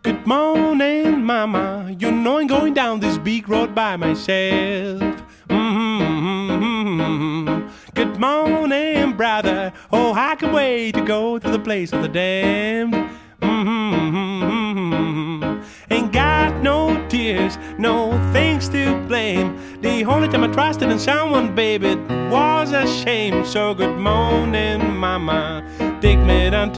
Good morning, mama. You know I'm going down this big road by myself. Good morning, brother. Oh, I can't wait to go to the place of the damned. Ain't got no tears, no things to blame. The only time I trusted in someone, baby, it was a shame. So good morning, mama. Take me down